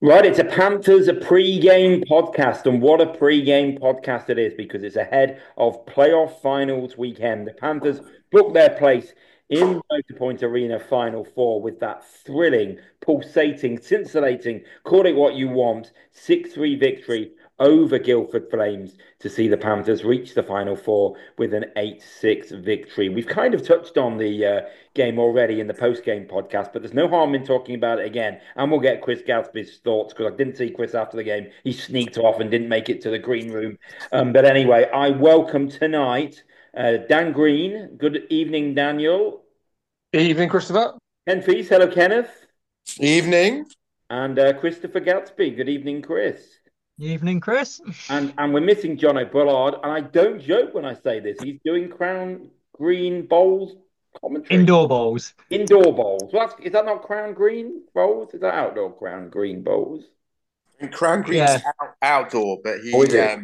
Right, it's a Panthers a pre-game podcast, and what a pre-game podcast it is because it's ahead of playoff finals weekend. The Panthers book their place in Motorpoint Arena Final Four with that thrilling, pulsating, scintillating, call it what you want, 6-3 victory over Guildford Flames to see the Panthers reach the Final Four with an 8-6 victory. We've kind of touched on the game already in the post-game podcast, but there's no harm in talking about it again. And we'll get Chris Gatsby's thoughts because I didn't see Chris after the game. He sneaked off and didn't make it to the green room. But anyway, I welcome tonight Dan Green. Good evening, Daniel. Evening, Christopher. Ken Feast. Hello, Kenneth. Evening. And Christopher Gatsby. Good evening, Chris. Evening, Chris. And we're missing John O'Bullard. And I don't joke when I say this. He's doing Crown Green Bowls commentary. Indoor bowls. Indoor bowls. Well, is that not Crown Green bowls? Is that outdoor Crown Green bowls? And Crown Green's Yeah. outdoor, but he, Or is it?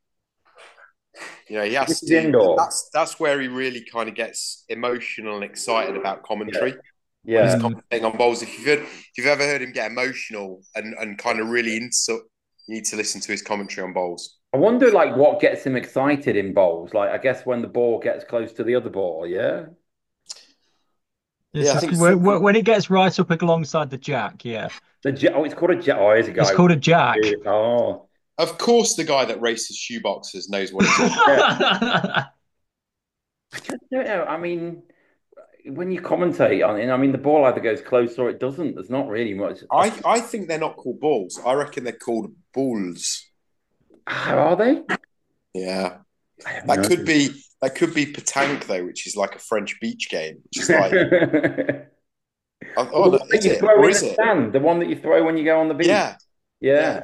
he This has is to. indoor. That's where he really kind of gets emotional and excited about Yeah. commentary when he's Yeah. Mm. commentating on bowls. If you've ever heard him get emotional and kind of really into, you need to listen to his commentary on bowls. I wonder, like, what gets him excited in bowls. Like, I guess when the ball gets close to the other ball. Yeah. Yeah, It's I think when it gets right up alongside the jack. Yeah, It's called a jet. Oh, here's a it's guy. called a jack. Oh, of course the guy that races shoeboxes knows what he's talking yeah. I just don't know. I mean, when you commentate on it, I mean, the ball either goes close or it doesn't. There's not really much. about. I think they're not called balls. I reckon they're called bulls. How are they? Yeah. I don't That know. could be petanque though, which is like a French beach game, which is like The oh one no, that is you it throw or in is the it? sand, the one that you throw when you go on the beach. Yeah, Yeah. yeah.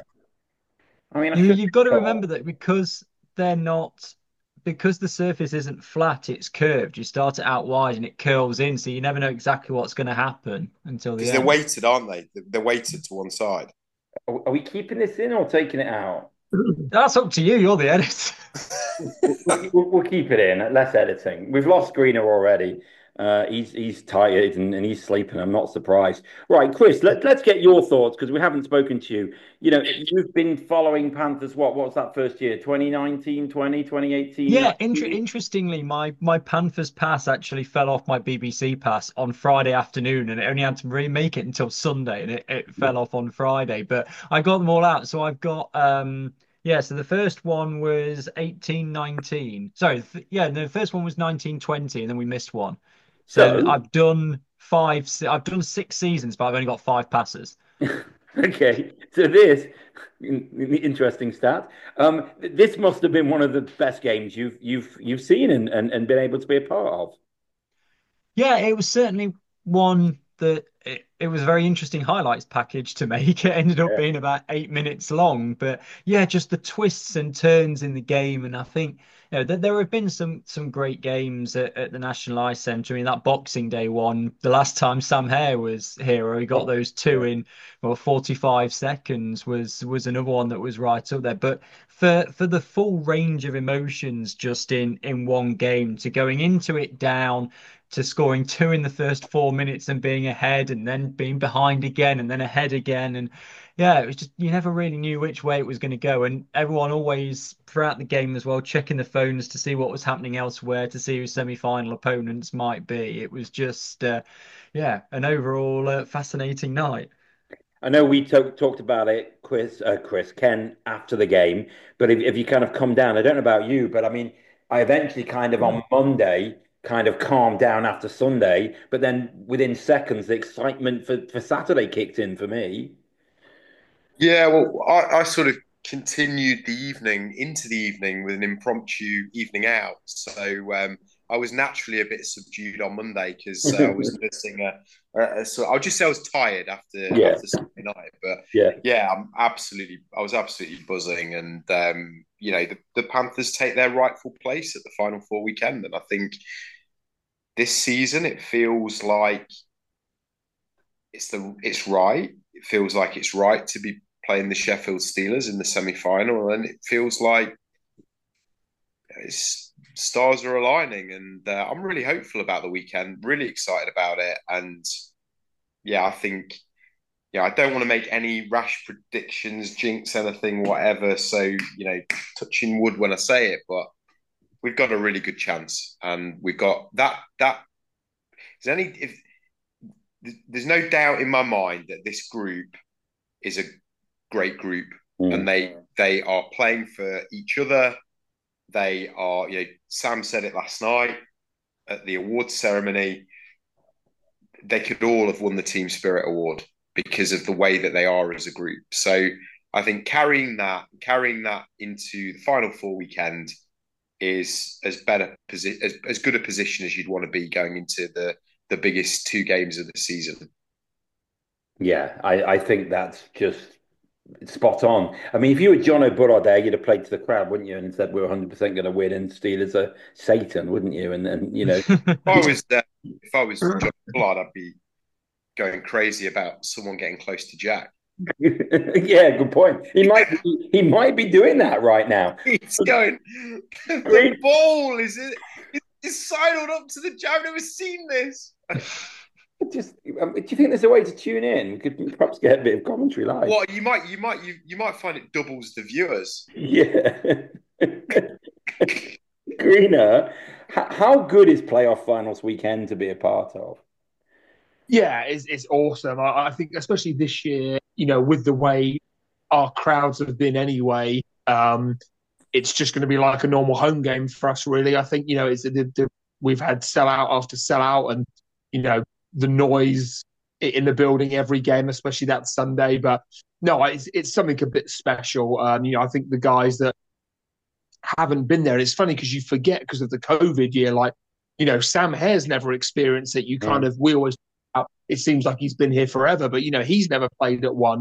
I mean, I You, should you've got to have thought. remember that they're not because the surface isn't flat, it's curved. You start it out wide and it curls in, so you never know exactly what's going to happen until the Because they're end. weighted, aren't they? They're weighted to one side. Are we keeping this in or taking it out? That's up to you. You're the editor. We'll keep it in. Less editing. We've lost Greener already. He's tired and he's sleeping. I'm not surprised. Right, Chris. Let's get your thoughts because we haven't spoken to you. You know, you've been following Panthers. What was that first year? 2019, 2018, Yeah, 19? interestingly, my Panthers pass actually fell off my BBC pass on Friday afternoon, and it only had to remake it until Sunday, and it fell off on Friday. But I got them all out, so I've got yeah. So the first one was 1819. Sorry, yeah, no, the first one was 1920, and then we missed one. So So, I've done 6 seasons, but I've only got 5 passes. okay. So this interesting stat. This must have been one of the best games you've seen and been able to be a part of. Yeah, it was certainly one that it was a very interesting highlights package to make. It ended up Yeah. being about 8 minutes long, but yeah, just the twists and turns in the game. And I think there have been some great games at the National Ice Centre. I mean, that Boxing Day one, the last time Sam Hare was here, he got Oh, those two yeah. in 45 seconds was another one that was right up there. But for the full range of emotions just in one game, to going into it down to scoring two in the first 4 minutes and being ahead and then being behind again and then ahead again. And yeah, it was just, you never really knew which way it was going to go. And everyone always, throughout the game as well, checking the phones to see what was happening elsewhere, to see who semi-final opponents might be. It was just, yeah, an overall fascinating night. I know we talked about it, Chris, Ken, after the game. But if you kind of come down, I don't know about you, but I mean, I eventually kind of on Monday kind of calmed down after Sunday. But then within seconds, the excitement for Saturday kicked in for me. Yeah, well, I sort of continued the evening into the evening with an impromptu evening out. So I was naturally a bit subdued on Monday because I was missing so I'll just say I was tired Yeah, after Sunday night. But yeah. yeah, I was absolutely buzzing, and the Panthers take their rightful place at the Final Four weekend, and I think this season it feels like it's right. It feels like it's right to be playing the Sheffield Steelers in the semi-final, and it feels like stars are aligning, and I'm really hopeful about the weekend. Really excited about it, and yeah, I think yeah, I don't want to make any rash predictions, jinx anything, whatever. So, touching wood when I say it, but we've got a really good chance, and we've got that. Is any if there's no doubt in my mind that this group is a great group, and Mm. they are playing for each other. They are, Sam said it last night at the awards ceremony. They could all have won the Team Spirit Award because of the way that they are as a group. So I think carrying that into the Final Four weekend is as good a position as you'd want to be going into the biggest two games of the season. Yeah, I think that's just spot on. I mean, if you were John O'Burrow there, you'd have played to the crowd, wouldn't you? And said we're 100% going to win, and Steelers are Satan, wouldn't you? And If I was John Blood, I'd be going crazy about someone getting close to Jack. yeah, good point. He might be doing that right now. He's going. The Green, ball is sidled up to the jab. I've never seen this. just do you think there's a way to tune in? We could perhaps get a bit of commentary live. What you might find it doubles the viewers. Yeah. Greener, how good is playoff finals weekend to be a part of? Yeah, it's awesome. I think especially this year, with the way our crowds have been anyway, it's just going to be like a normal home game for us, really. I think, we've had sellout after sellout and, you know, the noise in the building every game, especially that Sunday. But no, it's something a bit special. I think the guys that haven't been there, it's funny because you forget because of the COVID year, like, Sam Hare's never experienced it. We always, it seems like he's been here forever, but, he's never played at one.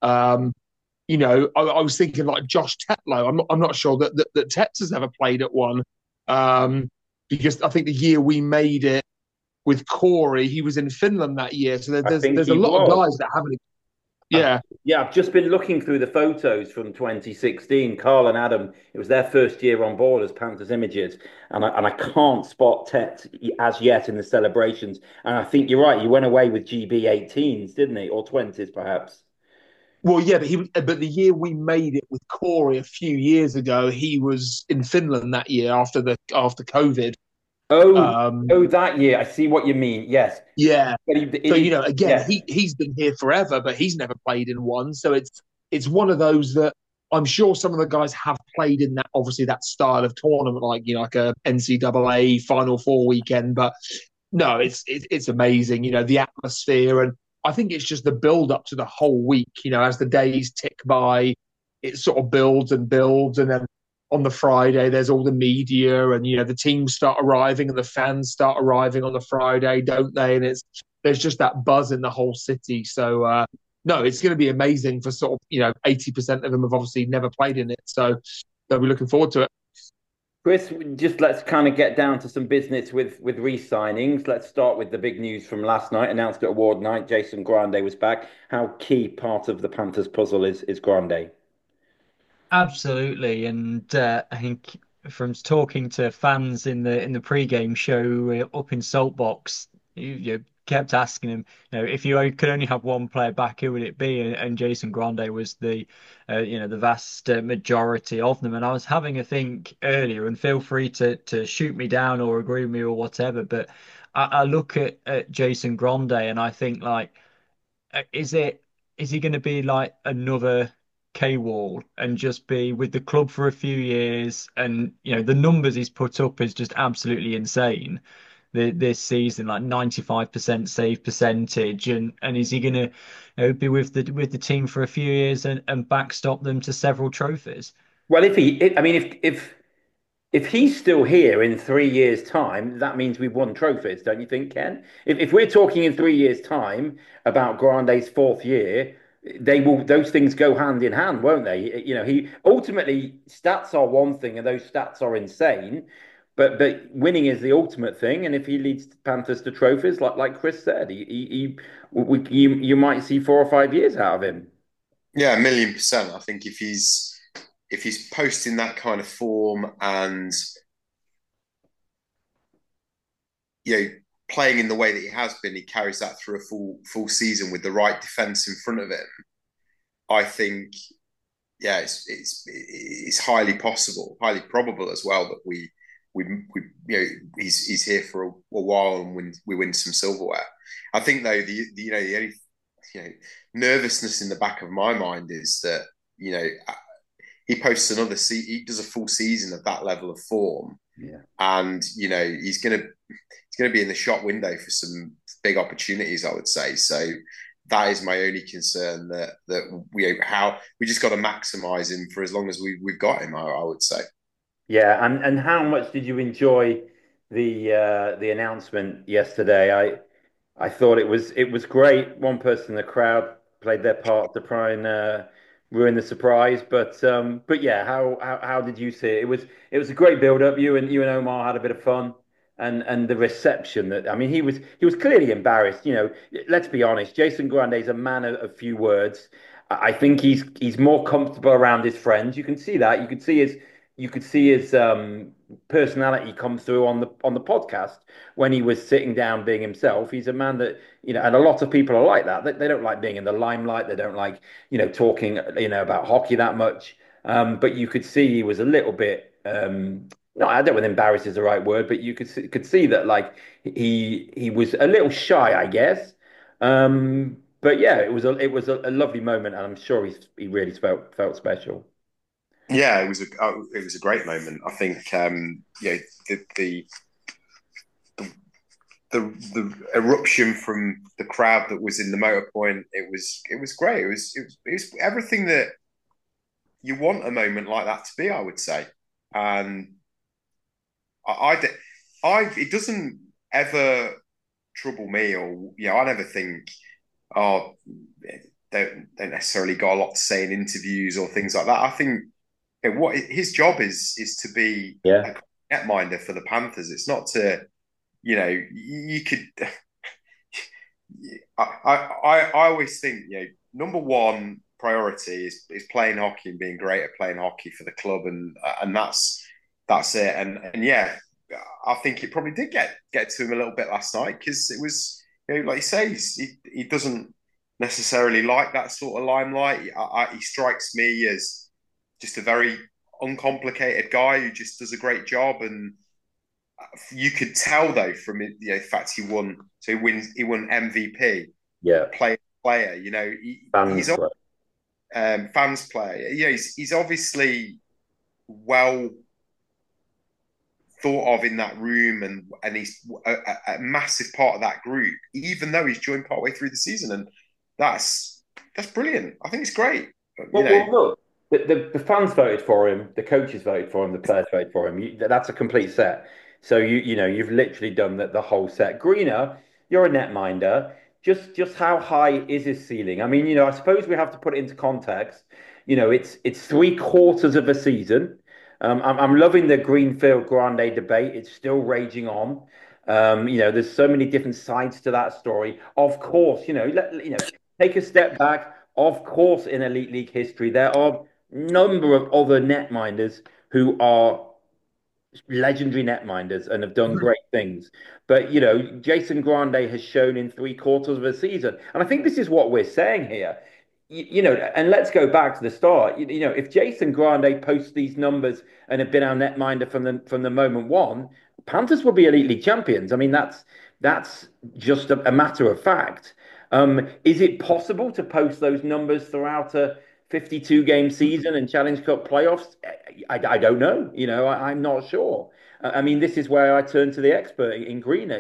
I was thinking like Josh Tetlow. I'm not sure that Tets has ever played at one, because I think the year we made it with Corey, he was in Finland that year. So I think there's a he lot of was. guys that haven't. I've, Yeah. yeah, I've just been looking through the photos from 2016. Carl and Adam, it was their first year on board as Panthers Images, and I can't spot Tet as yet in the celebrations. And I think you're right. He went away with GB 18s, didn't he, or 20s perhaps? Well, yeah, but the year we made it with Corey a few years ago, he was in Finland that year after COVID. Oh, Um, oh, that year. I see what you mean. Yes, yeah. but So, it is. again, Yes. he's been here forever, but he's never played in one. So it's one of those that I'm sure some of the guys have played in that, obviously that style of tournament, like like a NCAA Final Four weekend. But no, it's amazing. The atmosphere, and I think it's just the build up to the whole week. As the days tick by, it sort of builds and builds, and then on the Friday there's all the media, and the teams start arriving and the fans start arriving on the Friday, don't they? And there's just that buzz in the whole city. So no, it's going to be amazing for sort of 80% of them have obviously never played in it, so they'll be looking forward to it. Chris, just let's kind of get down to some business with re-signings. Let's start with the big news from last night, announced at award night. Jason Grande was back. How key part of the Panthers puzzle is Grande? Absolutely, and I think from talking to fans in the pre-game show up in Saltbox, you kept asking him, if you could only have one player back, who would it be? And Jason Grande was the vast majority of them. And I was having a think earlier, and feel free to shoot me down or agree with me or whatever. But I look at Jason Grande and I think like is it is he going to be like another K Wall and just be with the club for a few years? And the numbers he's put up is just absolutely insane. This season, like 95% save percentage, and is he going to be with the team for a few years and backstop them to several trophies? Well, I mean, if he's still here in 3 years' time, that means we've won trophies, don't you think, Ken? If we're talking in 3 years' time about Grande's fourth year, those things go hand in hand, won't they? He ultimately stats are one thing, and those stats are insane. But winning is the ultimate thing, and if he leads Panthers to trophies, like Chris said, you might see 4 or 5 years out of him. Yeah, 1,000,000%. I think if he's posting that kind of form and you know playing in the way that he has been, he carries that through a full season with the right defence in front of him. I think, yeah, it's highly possible, highly probable as well that we he's here for a while and we win some silverware. I think though the only nervousness in the back of my mind is that he posts he does a full season of that level of form, and he's gonna be in the shop window for some big opportunities, I would say. So that is my only concern, that we just got to maximise him for as long as we've got him, I would say. Yeah, and how much did you enjoy the announcement yesterday? I thought it was great. One person in the crowd played their part to try and ruin the surprise, but yeah, how did you see it? It was a great build up. You and Omar had a bit of fun, and the reception that, I mean, he was clearly embarrassed. Let's be honest. Jason Grande is a man of few words. I think he's more comfortable around his friends. You can see that. You could see his personality come through on the podcast when he was sitting down being himself. He's a man that, and a lot of people are like that. They don't like being in the limelight. They don't like, talking, about hockey that much. But you could see he was a little bit, no, I don't know if embarrassed is the right word, but you could see that, like, he was a little shy, I guess. But yeah, it was a lovely moment, and I'm sure he really felt special. Yeah, it was a great moment. I think the the eruption from the crowd that was in the motor point, it was great. It was everything that you want a moment like that to be, I would say. And it doesn't ever trouble me, or I never think, oh, they don't necessarily got a lot to say in interviews or things like that. I think what his job is to be Yeah. a netminder for the Panthers. It's not to, you could. I always think, number one priority is playing hockey and being great at playing hockey for the club, and that's it. And yeah, I think it probably did get to him a little bit last night, because it was, like you say, he doesn't necessarily like that sort of limelight. He strikes me as just a very uncomplicated guy who just does a great job. And you could tell though from the fact he won MVP, Yeah. player. Fans, He's fans player. He's obviously well thought of in that room, and he's a massive part of that group, even though he's joined partway through the season, and that's brilliant. I think it's great. well, look, the fans voted for him, the coaches voted for him, the players voted for him. That's a complete set. So you've literally done the whole set. Greener, you're a netminder. Just how high is his ceiling? I mean, I suppose we have to put it into context. It's three-quarters of a season. I'm loving the Greenfield Grande debate. It's still raging on. There's so many different sides to that story. Of course, take a step back. Of course, in Elite League history, there are a number of other netminders who are legendary netminders and have done great things. But Jason Grande has shown in three-quarters of a season, and I think this is what we're saying here. And let's go back to the start. If Jason Grande posts these numbers and had been our netminder from the moment one, Panthers will be Elite League champions. I mean, that's just a matter of fact. Is it possible to post those numbers throughout a 52 game season and Challenge Cup playoffs? I don't know. I'm not sure. I mean, this is where I turn to the expert in Greener.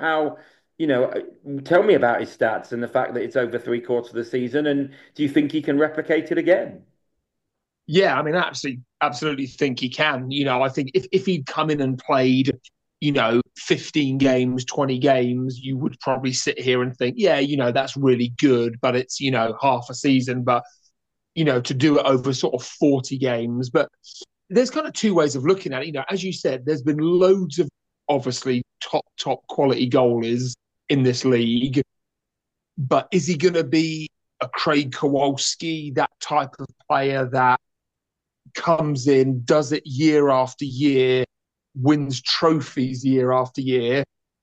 Tell me about his stats and the fact that it's over three-quarters of the season. And do you think he can replicate it again? Yeah, I mean, absolutely think he can. I think if he'd come in and played, 15 games, 20 games, you would probably sit here and think, yeah, that's really good, but it's, half a season. But, to do it over sort of 40 games. But there's kind of two ways of looking at it. As you said, there's been loads of obviously top quality goalies in this league. But is he going to be a Craig Kowalski, that type of player that comes in, does it year after year, wins trophies year after year?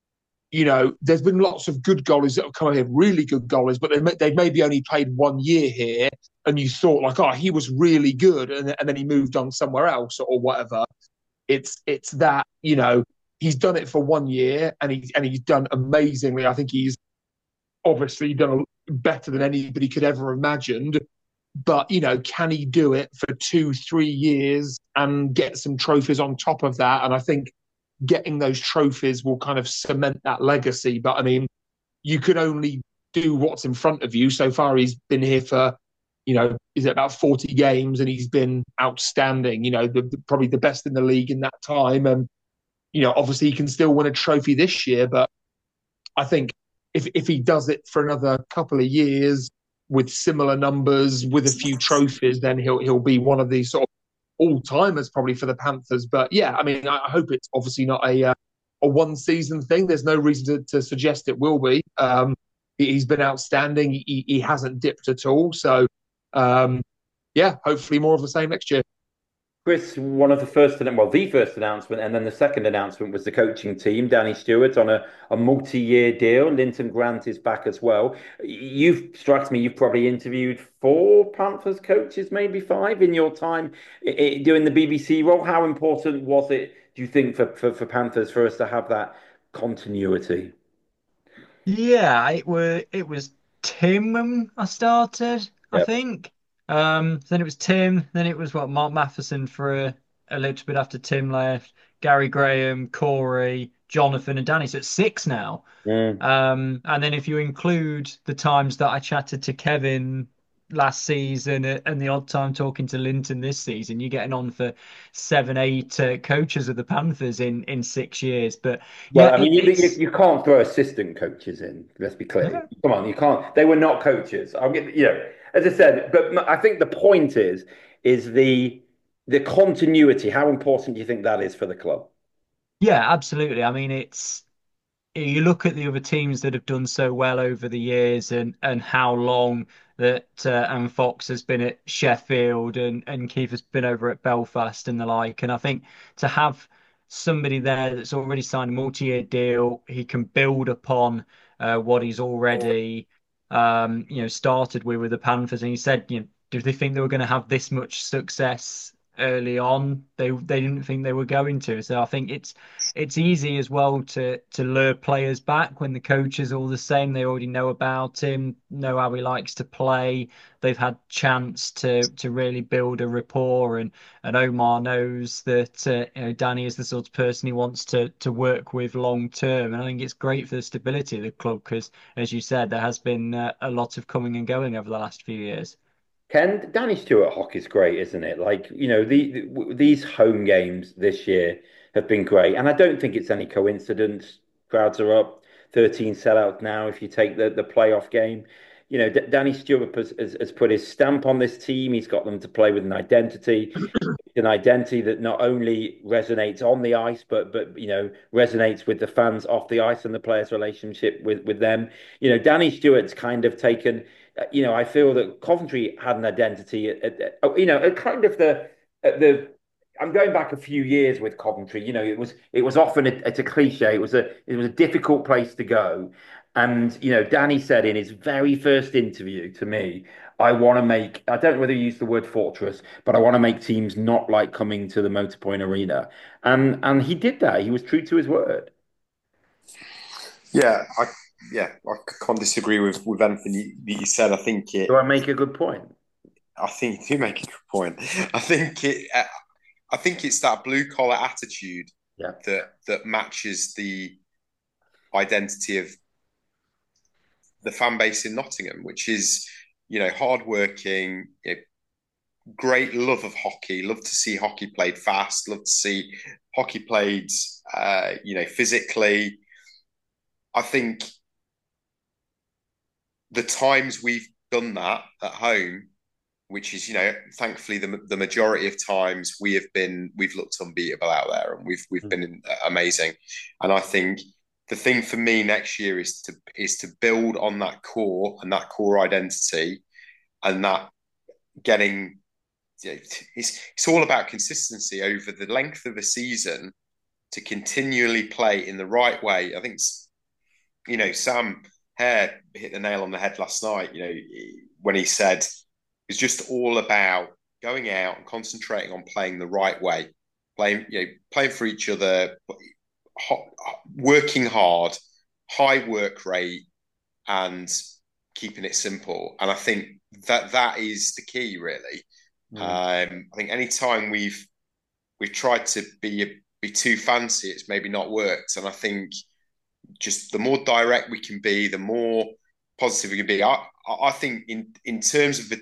there's been lots of good goalies that have come here, really good goalies, but they've maybe only played 1 year here, and you thought like, oh, he was really good, and then he moved on somewhere else or whatever. It's that he's done it for 1 year, and he's done amazingly. I think he's obviously done better than anybody could ever imagined. But can he do it for 2-3 years and get some trophies on top of that? And I think getting those trophies will kind of cement that legacy. But I mean, you can only do what's in front of you. So far, he's been here for, is it about 40 games, and he's been outstanding. Probably the best in the league in that time. And obviously he can still win a trophy this year, but I think if he does it for another couple of years with similar numbers, with a few trophies, then he'll be one of these sort of all-timers probably for the Panthers. But yeah, I mean, I hope it's obviously not a one-season thing. There's no reason to suggest it will be. He's been outstanding. He hasn't dipped at all. So yeah, hopefully more of the same next year. Chris, the first announcement, and then the second announcement was the coaching team, Danny Stewart on a multi-year deal. Linton Grant is back as well. Strikes me, you've probably interviewed 4 Panthers coaches, maybe 5 in your time doing the BBC role. How important was it, do you think, for Panthers for us to have that continuity? Yeah, it was Tim when I started, I Yep. think. Then it was Tim, then it was Mark Matheson for a little bit after Tim left, Gary Graham, Corey, Jonathan, and Danny. So it's 6 now. Mm. And then if you include the times that I chatted to Kevin last season and the odd time talking to Linton this season, you're getting on for 7, 8 coaches of the Panthers in 6 years. But Well, yeah, I mean, it's you can't throw assistant coaches in. Let's be clear. Come on, you can't. They were not coaches. I'll get, as I said. But I think the point is the continuity. How important do you think that is for the club? yeah, absolutely. I mean, you look at the other teams that have done so well over the years and how long that Anne Fox has been at Sheffield and Keith has been over at Belfast and the like. And I think to have somebody there that's already signed a multi-year deal, he can build upon what he's already started with the Panthers. And he said, do they think they were going to have this much success early on? They didn't think they were going to. So I think it's easy as well to lure players back when the coach is all the same. They already know about him, know how he likes to play. They've had chance to really build a rapport, and Omar knows that Danny is the sort of person he wants to work with long term. And I think it's great for the stability of the club because, as you said, there has been a lot of coming and going over the last few years. Ken, Danny Stewart hockey's great, isn't it? Like, these home games this year have been great. And I don't think it's any coincidence. Crowds are up, 13 sellouts now if you take the playoff game. Danny Stewart has put his stamp on this team. He's got them to play with an identity that not only resonates on the ice, but resonates with the fans off the ice and the players' relationship with them. Danny Stewart's kind of taken. I feel that Coventry had an identity at kind of the. I'm going back a few years with Coventry. It was often it's a cliche. It was a difficult place to go, and Danny said in his very first interview to me, I want to make. I don't know whether he used the word fortress, but I want to make teams not like coming to the Motorpoint Arena, and he did that. He was true to his word. Yeah, I can't disagree with anything that you said. Do I make a good point? I think you do make a good point. I think it's that blue collar attitude Yeah. that matches the identity of the fan base in Nottingham, which is hardworking, great love of hockey, love to see hockey played fast, love to see hockey played physically. I think the times we've done that at home, which is thankfully the majority of times we've looked unbeatable out there, and we've been amazing. And I think the thing for me next year is to build on that core and that core identity, and that getting it's all about consistency over the length of a season to continually play in the right way. I think Sam Hare hit the nail on the head last night. When he said it's just all about going out and concentrating on playing the right way, playing for each other, working hard, high work rate, and keeping it simple. And I think that is the key, really. I think any time we've tried to be too fancy, it's maybe not worked. And I think just the more direct we can be, the more positive we can be. I think in terms of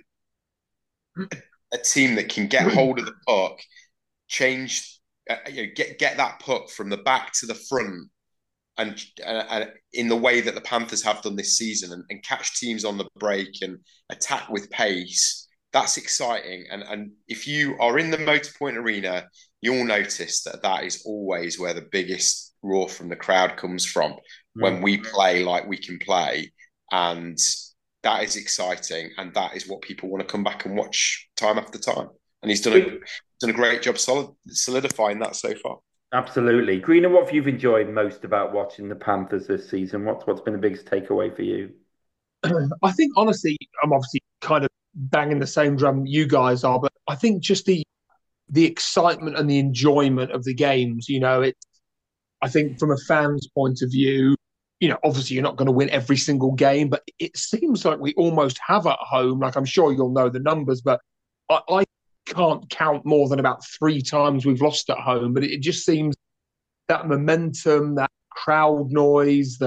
a team that can get hold of the puck, change, get that puck from the back to the front, and in the way that the Panthers have done this season, and catch teams on the break and attack with pace. That's exciting. And if you are in the Motorpoint Arena, you'll notice that is always where the biggest roar from the crowd comes from, when we play like we can play. And that is exciting. And that is what people want to come back and watch time after time. And he's done a great job solidifying that so far. Absolutely. Greener, what have you enjoyed most about watching the Panthers this season? What's been the biggest takeaway for you? I think, honestly, I'm obviously kind of banging the same drum you guys are, but I think just the excitement and the enjoyment of the games, I think from a fan's point of view, obviously you're not going to win every single game, but it seems like we almost have at home. Like, I'm sure you'll know the numbers, but I can't count more than about 3 times we've lost at home. But it just seems that momentum, that crowd noise,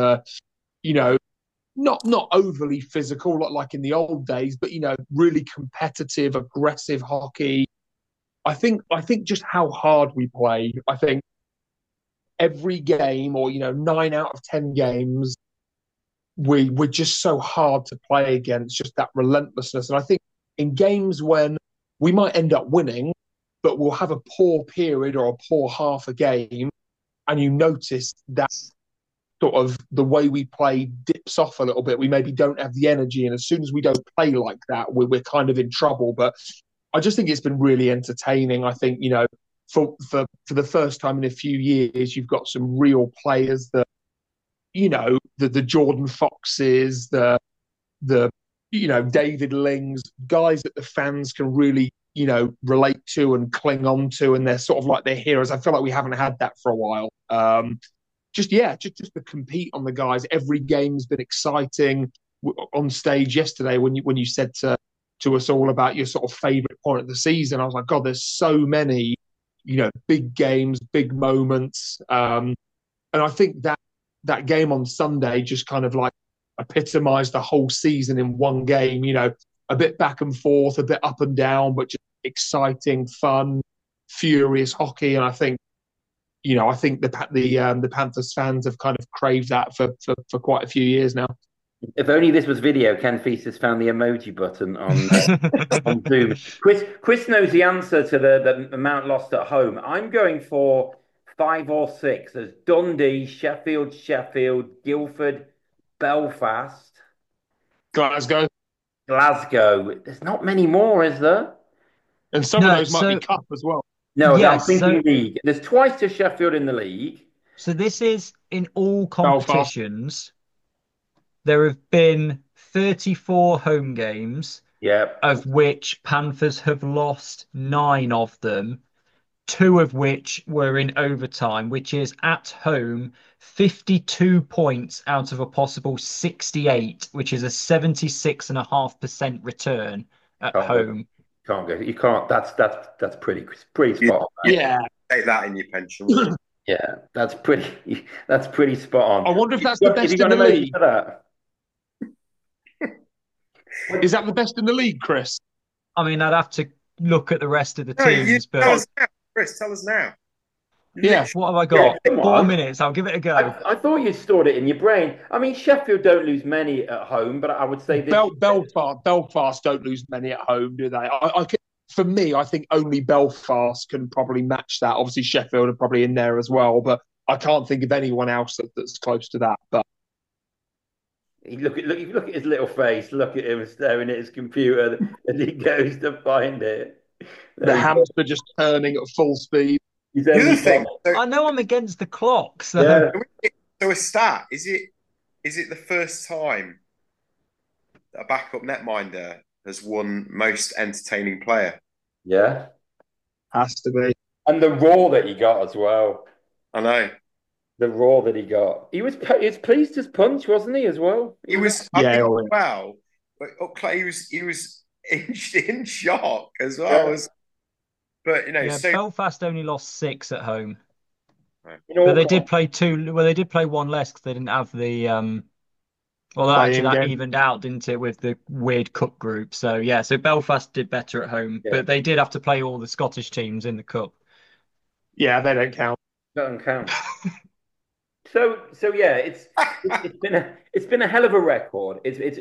not overly physical like in the old days, but really competitive, aggressive hockey. I think just how hard we play. I think every game, or 9 out of 10 games, we're just so hard to play against. Just that relentlessness. And I think in games when we might end up winning, but we'll have a poor period or a poor half a game, and you notice that sort of the way we play dips off a little bit. We maybe don't have the energy, and as soon as we don't play like that, we're kind of in trouble. But I just think it's been really entertaining. I think for the first time in a few years, you've got some real players that the Jordan Foxes, the David Lings, guys that the fans can really relate to and cling on to, and they're sort of like their heroes. I feel like we haven't had that for a while. Just to compete on the guys. Every game's been exciting. On stage yesterday, when you said to us all about your sort of favourite point of the season, I was like, God, there's so many, big games, big moments, and I think that game on Sunday just kind of like epitomised the whole season in one game. A bit back and forth, a bit up and down, but just exciting, fun, furious hockey, and I think the Panthers fans have kind of craved that for quite a few years now. If only this was video, Ken Feast has found the emoji button on Zoom. Chris knows the answer to the amount lost at home. I'm going for 5 or 6. There's Dundee, Sheffield, Guildford, Belfast, Glasgow. There's not many more, is there? And some of those might be cup as well. No, yes, I'm thinking league. There's twice to Sheffield in the league. So this is in all competitions. There have been 34 home games, of which Panthers have lost 9 of them, 2 of which were in overtime, which is at home 52 points out of a possible 68, which is a 76.5% return at home. Can't go. You can't. That's pretty spot on. Yeah, take that in your pension. Yeah, that's pretty spot on. I wonder if that's the best in the league. Is that the best in the league, Chris? I mean, I'd have to look at the rest of the teams. But Chris, tell us now. Yeah, what have I got? 4 minutes. I'll give it a go. I thought you stored it in your brain. I mean, Sheffield don't lose many at home, but I would say this Belfast don't lose many at home, do they? For me, I think only Belfast can probably match that. Obviously, Sheffield are probably in there as well, but I can't think of anyone else that's close to that. But look at his little face. Look at him staring at his computer as he goes to find it. The hamster just turning at full speed. I know I'm against the clock. So, so a stat, is it is it the first time a backup netminder has won most entertaining player? Yeah. Has to be. And the roar that he got as well. I know. The roar that he got. He was pleased as punch, wasn't he, as well? He was, I Yeah, think, oh, well, but up close, he was in shock as well. Yeah. But Yeah, so Belfast only lost 6 at home, In but all they did con- play two. Well, they did play one less because they didn't have the. Well, actually, playing that game. evened out, didn't it, with the weird cup group? So yeah, so Belfast did better at home, yeah, but they did have to play all the Scottish teams in the cup. Yeah, they don't count. doesn't count. So yeah, it's been a hell of a record.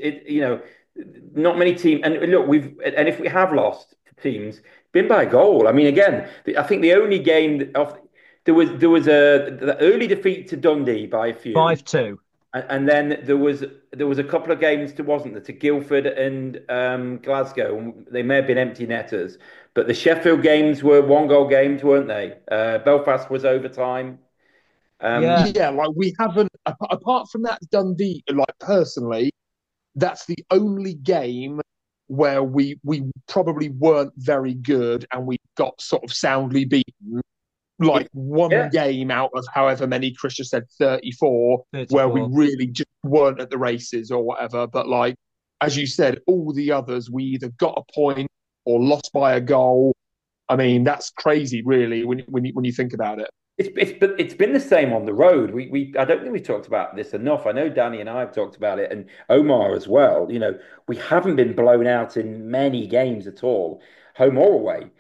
Not many teams. And look, and if we have lost teams, been by a goal. I mean, again, I think the only game of there was the early defeat to Dundee by a few. 5-2. And then there was a couple of games to wasn't there to Guildford and Glasgow. They may have been empty netters, but the Sheffield games were one goal games, weren't they? Belfast was overtime. Yeah, Yeah, like we haven't, apart from that Dundee, like personally, that's the only game where we probably weren't very good and we got sort of soundly beaten. Like one Yeah, game out of however many Chris just said, 34, where we 34. really just weren't at the races or whatever. But like, as you said, all the others, we either got a point or lost by a goal. I mean, that's crazy, really, when you think about it. but it's been the same on the road. We I don't think we talked about this enough. I know Danny and I have talked about it, and Omar as well. We haven't been blown out in many games at all, home or away.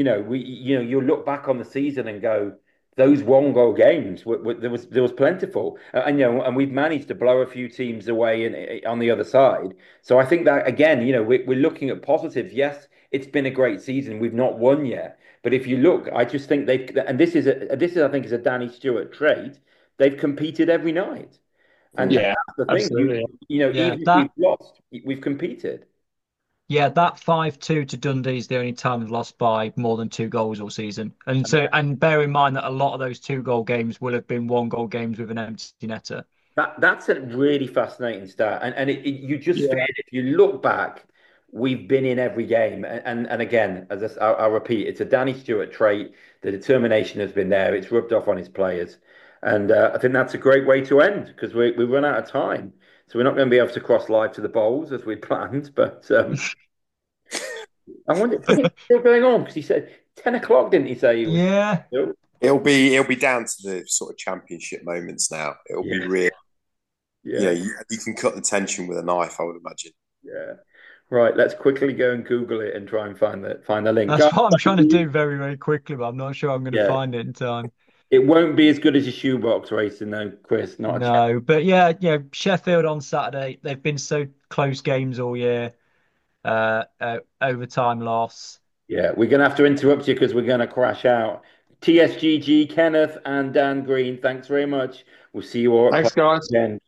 You look back on the season and go, those one goal games there was plentiful, and we've managed to blow a few teams away on the other side. So I think that again, we're looking at positives. Yes, it's been a great season. We've not won yet. But if you look, I just think and this is I think is a Danny Stewart trait. They've competed every night, and Yeah, that's the thing. absolutely. Yeah, Even if we've that lost, we've competed. yeah, that 5-2 to Dundee is the only time we've lost by more than 2 goals all season. And bear in mind that a lot of those 2 goal games will have been 1 goal games with an empty netter. That's a really fascinating stat, and you just Yeah. feel if you look back, we've been in every game, and again, I'll repeat, it's a Danny Stewart trait. The determination has been there. It's rubbed off on his players, and I think that's a great way to end because we run out of time, so we're not going to be able to cross live to the bowls as we planned. But I wonder, do you think it's still going on? Because he said 10 o'clock, didn't he say he was? Yeah, Still? it'll be down to the sort of championship moments now. It'll be Yeah, real. yeah, You can cut the tension with a knife, I would imagine. yeah. Right, let's quickly go and Google it and try and find the link. that's Guys, what I'm trying thank to you. do very, very quickly, but I'm not sure I'm going to Yeah, find it in time. it won't be as good as your shoebox racing though, Chris. Not a chance. No, but yeah, Sheffield on Saturday. They've been so close games all year. Overtime loss. Yeah, we're gonna have to interrupt you because we're gonna crash out. TSGG, Kenneth and Dan Green, thanks very much. We'll see you all at Play Thanks, guys. again.